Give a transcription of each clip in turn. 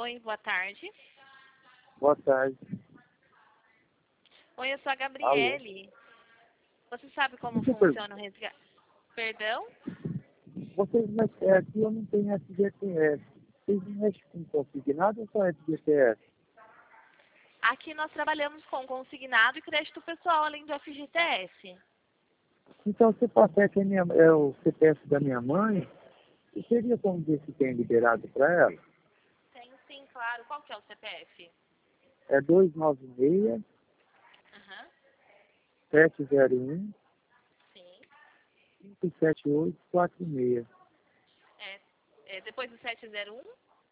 Oi, boa tarde. Boa tarde. Oi, eu sou a Alô? Gabriele. Você sabe como Deixa eu perguntar. funciona o resgate? Perdão? Vocês, mas aqui eu não tenho FGTS. Vocês mexem com consignado ou só FGTS? Aqui nós trabalhamos com consignado e crédito pessoal, além do FGTS. Então, se passar que é o CPF da minha mãe, eu teria como ver se tem liberado para ela? Tem sim, claro. Qual que é o CPF? É 296 Aham, 701 sim. 57846. Depois do 701?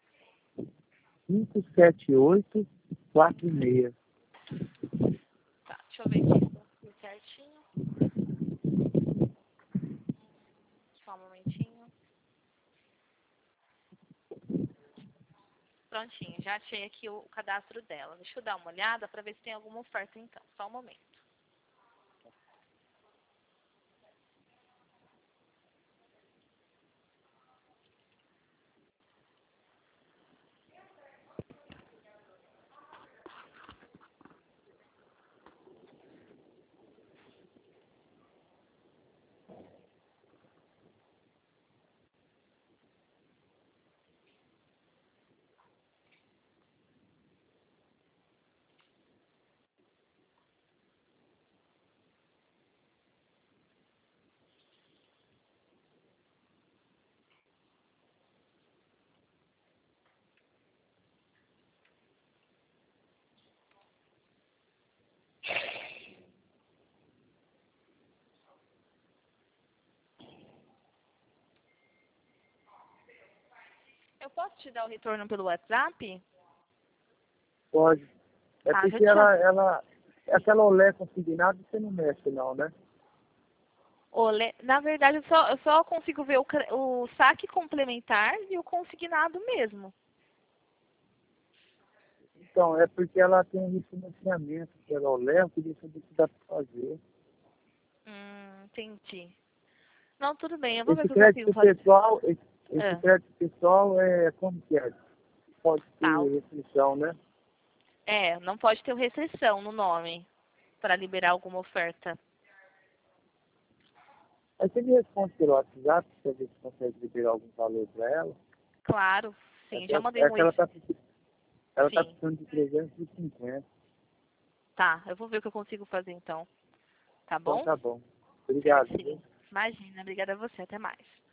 57846. Tá, deixa eu ver aqui certinho. Só um momentinho. Prontinho, já achei aqui o cadastro dela. Deixa eu dar uma olhada para ver se tem alguma oferta então. Só um momento. Eu posso te dar o retorno pelo WhatsApp? Pode. É Tá, já porque aquela olé consignado você não mexe não, né? Na verdade, eu só consigo ver o saque complementar e o consignado mesmo. Então, é porque ela tem um refinanciamento pela olé, eu queria saber se dá para fazer. Entendi. Não, tudo bem, eu vou ver o Esse que eu consigo crédito fazer. pessoal, esse Ah, crédito pessoal é como que é? Pode tá. ter restrição, né? Não pode ter restrição no nome para liberar alguma oferta. Aí você me responde pelo WhatsApp para ver se consegue liberar algum valor para ela. Claro, É sim, que já ela, mandei é um que ela tá, tá Sim, precisando de 350. tá. Eu vou ver o que eu consigo fazer então. Tá Então bom? tá bom. Obrigado, viu? Certinho. Imagina, obrigada a você. Até mais.